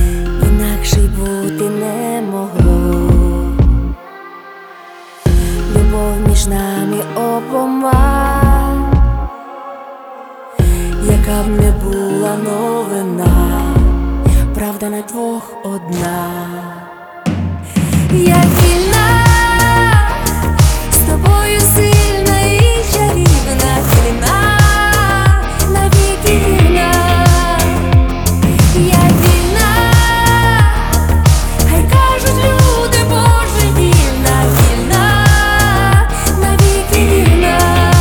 інакше й бути не могло. Любов між нами обома, яка б не була новина, правда на двох одна. Я вільна, з тобою сильна і чарівна, вільна, навіки вільна. Я вільна, хай кажуть люди, божевільна, вільна, навіки вільна.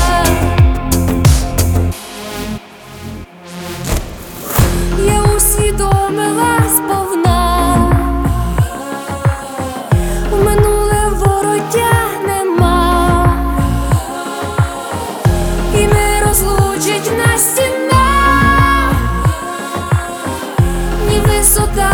Я усвідомила сповна, в минуле вороття нема, і не розлучить нас стіна, ні висота,